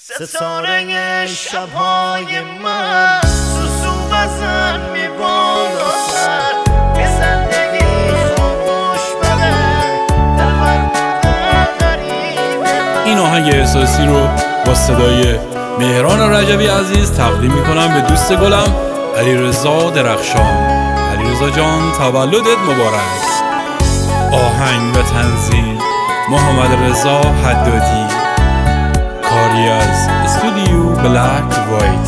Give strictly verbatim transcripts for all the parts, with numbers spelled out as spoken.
ستاره شبهای من سوسو بزن می بالا سر به زندگی خاموش بده دلبر بوده غریبه. این آهنگ احساسی رو با صدای مهران رجبی عزیز تقدیم میکنم به دوست گلم علیرضا درخشان. علیرضا جان تولدت مبارک. آهنگ و تنظیم محمد رضا حدادی. کاری از استودیو بلک وایت.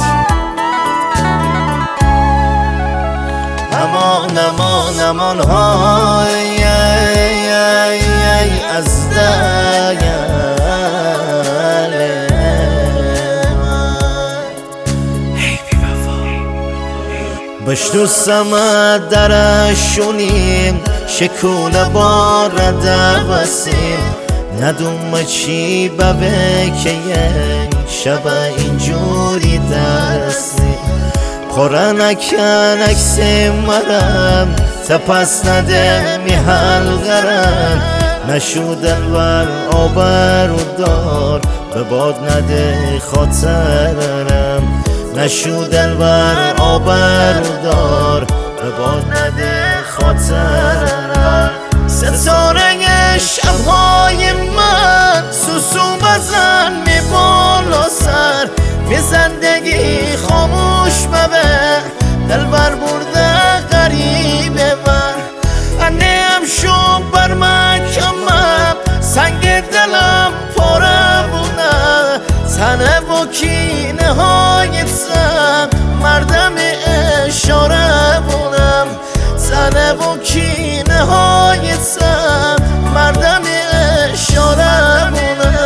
امان امان امان های از دل بشنو سمت درشونیم شکونه بارده بسیم ندوم چی ببه که یک شب اینجوری درستیم قرنک نکسیم مرم تپس نده می حلقرم نشو دلبر آبرو دار به باد نده خاطرم نشو دلبر آبرو دار به باد نده خاطرم. ستاره شبهای من سوسو بزن می بالا سر می زندگی خاموش مبه دلبر برده غریبه من انیم شو بر مکمم سنگ دلم پاره بونه تنه و کینه های سم مردم اشاره بونم تنه و کینه های سم مردم اشاره بونم.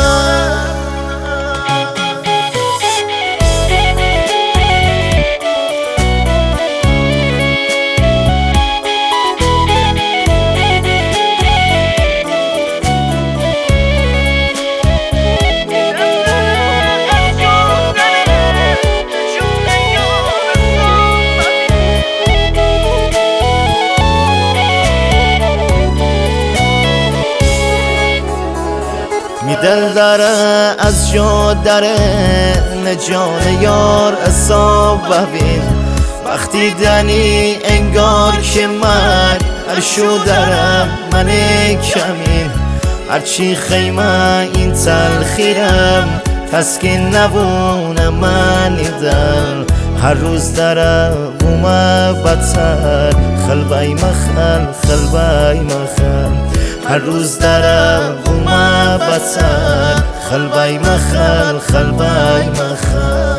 می دل داره از جا داره نجان یار اصاب ببین وقتی دنی انگار که من هر شو دارم من کمین هرچی خیمه این تلخیرم تسکین نبونه من دل هر روز داره بومه بدتر خلبای مخل خلبای مخل هر روز داره بومه بدتر خلبای مخل خلبای مخل.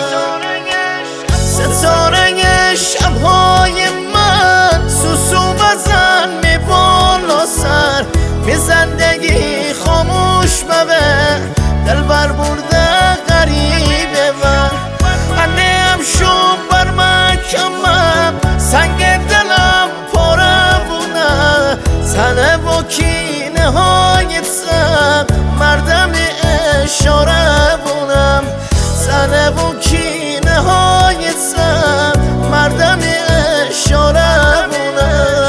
ستاره شبهای من سوسو بزن می بالا سر می زندگی خاموش مبه دلبر برده غریبه من انیم شو بر مکمم سنگ دلم پاره بونه تنه و کینه های سم مردم اشاره بونم تنه و کینه های سم مردم اشاره بونم.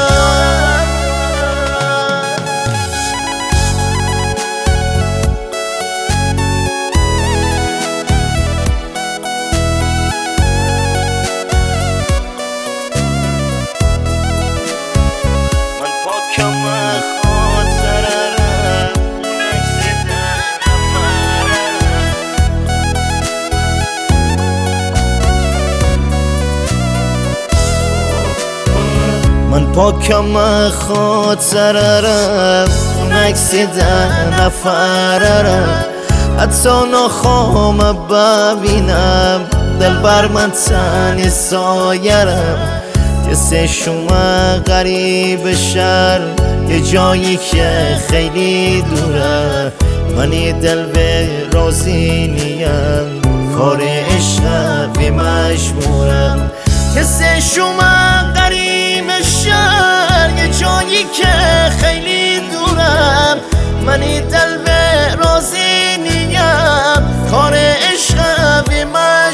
من پاکم خاطرم نکسیدن نفرم حتی نخوام ببینم دلبر من تنی سایرم کسی شما غریب شهر یه جایی که خیلی دوره منی دل به رازی نیم کار عشقی مجبورم کسی شما غریب شهر یه جایی که خیلی دورم منی دل به رازی نیم کار عشقی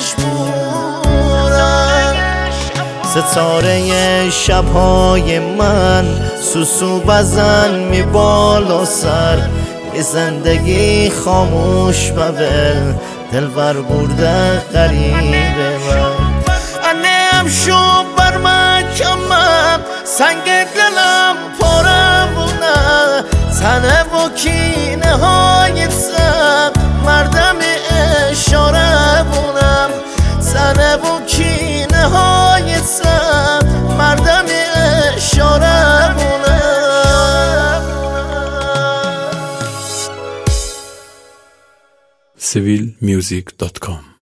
مجبورم. ستاره شبهای من سوسو بزن می بالا سر یه زندگی خاموش مبه دلبر برده غریب من انم شو بر محکمم سنگ دلم پره بونه تنه و کینه های سم مردم اشاره بونم تنه و کینه های سم مردم اشاره بونم سیویل میوزیک دات کام